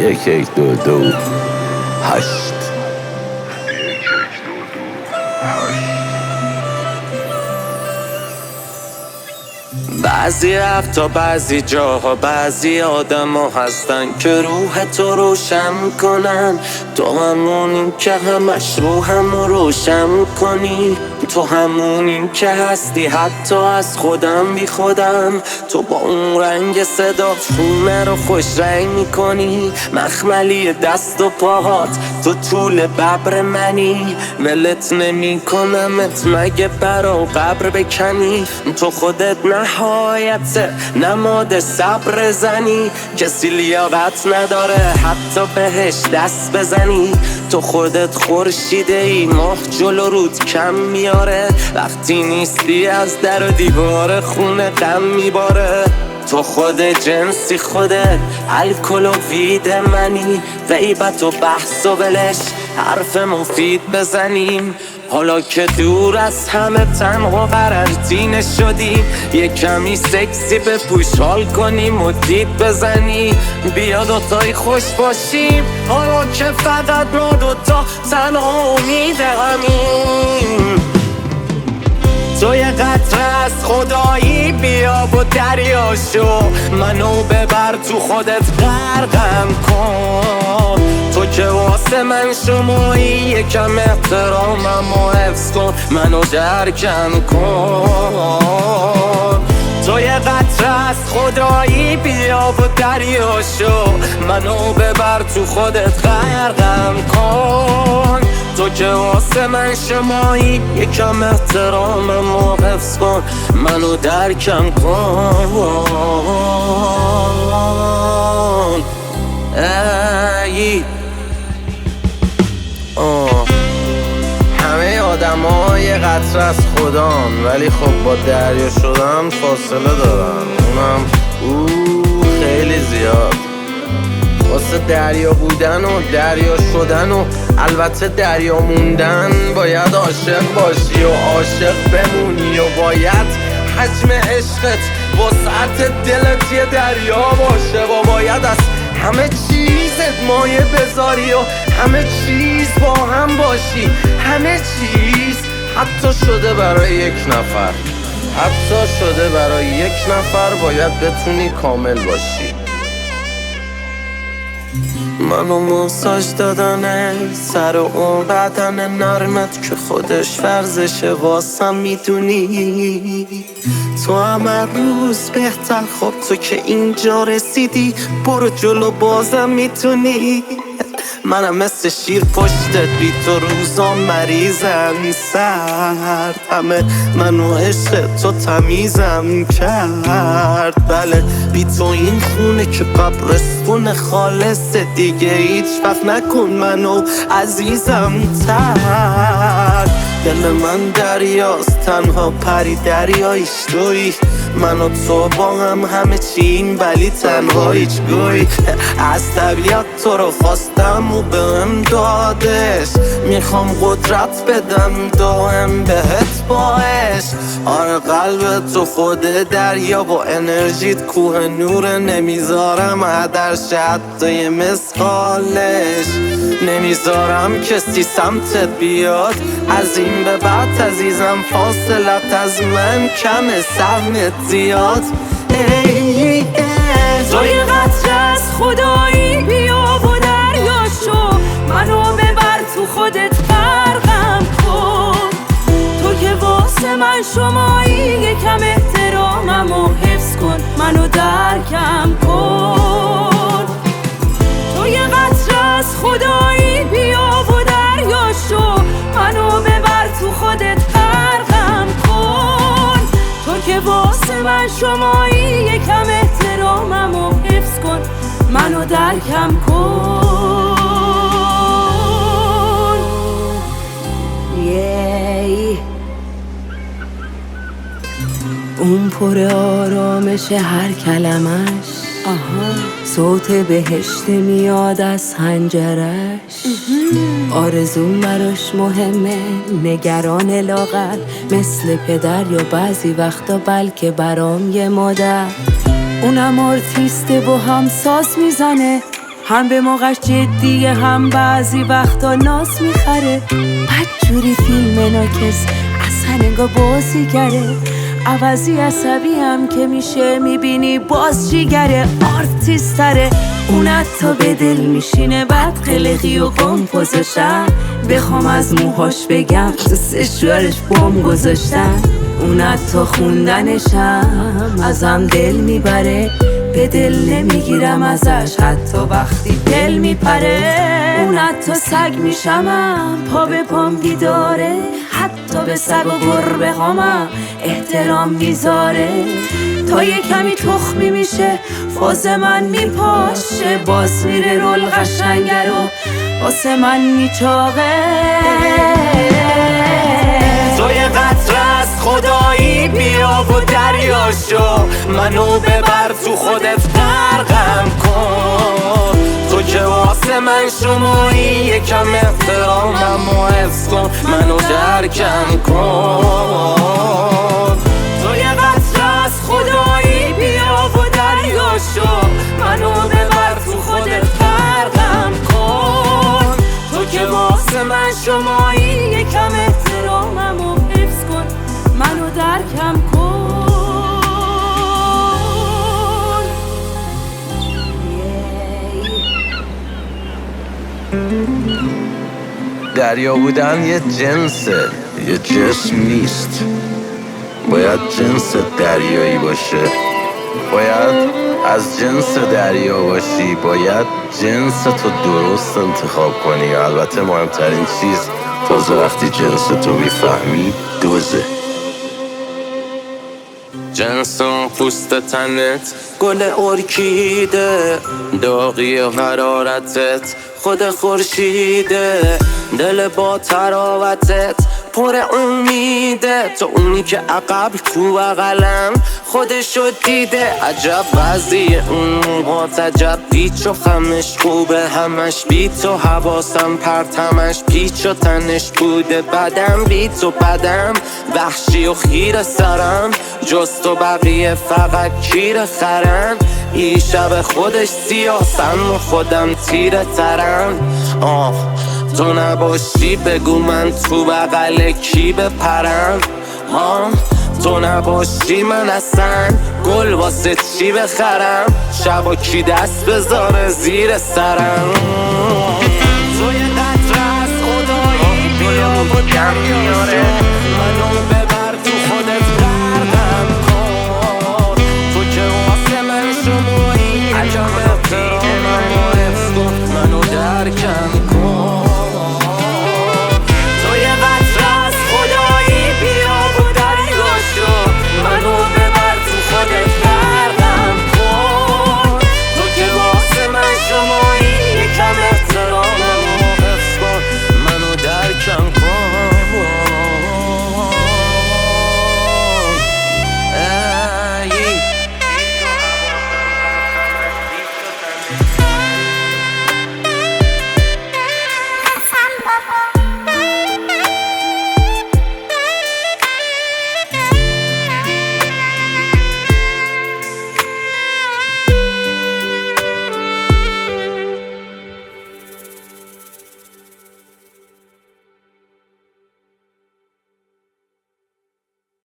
1122 8. بعضی رفتا بعضی جاها بعضی آدم ها هستن که روح تو روشن کنن. تو همونی که همش روحم رو روشن کنی. تو همونی که هستی حتی از خودم بی خودم. تو با اون رنگ صدا خونه رو خوش رنگ میکنی. مخملی دست و پاهات تو طول ببر منی. ولت نمی کنمت مگه برا قبر بکنی. تو خودت نهایت نماد صبر زنی. کسی لیاقت نداره حتی بهش دست بزنی. تو خودت خورشیده ای ماه جلو رود کم میاره. وقتی نیستی از در و دیوار خونه غم میباره. تو خود جنسی خودت الکل و وید منی. غیبت و بحث و ولش حرف مفید بزنیم. حالا که دور از همه تنها قرنطینه شدیم. یه کمی سکسی به پوش حال کنیم و دید بزنی. بیا دوتایی خوش باشیم حالا که فقط ما دوتا تنها امید همیم. تو یه قطره از خدایی بیا و دریا شو. منو ببر تو خودت غرقم کن. تو که واسه من شمایی یکم احترامم و حفظ کن. منو درکم کن. تو یه قطره از خدایی بیا و دریا شو. منو ببر تو خودت غرقم کن. تو که واسه من شمایی یکم احترامم و حفظ کن. منو درکم کن. ای همه آدم ها یه قطره از خدان. ولی خب با دریا شدن فاصله دارن. اونم خیلی زیاد. واسه دریا بودن و دریا شدن و البته دریا موندن باید عاشق باشی و عاشق بمونی. و باید حجم عشقت وسعت دلت یه دریا باشه. و باید از همه چیزت مایه بذاری و همه چیز با هم باشی. همه چیز حتی شده برای یک نفر. حتی شده برای یک نفر باید بتونی کامل باشی. منو ماساژ دادن سر و اون بدن نرمت که خودش ورزشه واسم میدونی. تو همه روز بهتر. خب تو که اینجا رسیدی برو جلو بازم میتونی. منم مثل شیر پشتت بی تو روزا مریضم سرد. همه منو عشق تو تمیزم کرد. بله بی تو این خونه که قبرستون خالص دیگه هیچ وقت نکن منو عزیزم تر. دل من دریاست تنها پری دریایش توی. من و تو با هم همه چیم ولی تنها هیچ گوی. از طبیعت تو رو خواستم و بهم دادش. میخوام قدرت بدم دائم بهت باش. آره قلب تو خود دریا با انرژیت کوه نور. نمیذارم هدرش حتی یه مثقالش. نمیذارم کسی سمتت بیاد. از این به بعد عزیزم فاصلت از من کمه سهمت زیاد. تو یه قطره از خدایی بیا و دریا شو. منو ببر تو خودت غرقم کن. تو که واسه من شمایی یکم احترامم و حفظ کن. منو درکم کن. تو یه قطره از خدایی بیا و دریا شو. منو ببر تو خودت غرقم کن. تو که واسه من شمایی یکم احترامم و حفظ کن. منو درکم کن. اون پر آرامش هر کلمش. صوت بهشت میاد از حنجرش. آرزوم براش مهمه نگران لاغر. مثل پدر یا بعضی وقتا بلکه برام یه مادر. اونم آرتیسته و هم ساز میزنه. هم به موقعش جدیه هم بعضی وقتا ناز میخره. بدجوری فیلم ناکس اصلا انگار بازیگره. عوضی عصبی هم که میشه میبینی باز جیگره. آرتیستره اون حتی به دل میشینه. بعد قلقی و قم گذاشتن بخوام از موهاش بگم تو سشوارش بام گذاشتن. اون حتی خوندنشم ازم دل میبره. به دل نمیگیرم ازش حتی وقتی دل میپره. اون حتی سگ میشمم پا به پام بیداره. حتی به سگ و گربه هامم احترام میذاره. تا یه کمی تخمی میشه فاز من میپاشه. باز میره رول قشنگه رو واسه من میچاقه. تو یه قطره از خدایی بیا و دریا شو. منو ببر تو خودت غرقم کن. تو که واسه من شمایی یکم احترامم و حفظ کن. منو درکم کن. تو یه قطره از خدایی بیا و دریا شو. منو ببر تو خودت غرقم کن. تو که واسه من شمایی یکم احترامم و حفظ کن. منو درکم کن. دریا بودن یه جنسه، یه جسم نیست. باید جنس دریایی باشه. باید از جنس دریا باشی. باید جنس تو درست انتخاب کنی. البته مهمترین چیز تازه وقتی جنس تو میفهمی دوزه. جنس اون پوست تنت گل ارکیده. داغی و حرارتت خود خورشیده. دل با تراوتت پر امیده. تو اونی که عقب تو بغلم خودشو دیده. عجب وضعی اون موهات عجب پیچ و خمش خوبه. همش بی تو حواسم پرتمش پیچ و تنش بوده. بدم بی تو بدم وحشی و خیر سرم. جز تو بقیه فقط کیر خرن. این شب خودش سیاسم و خودم تیره ترم. تو نباشی بگو من تو بغل کی بپرم. تو نباشی من اصلا گل واسه چی بخرم. شبا کی دست بذاره زیر سرم.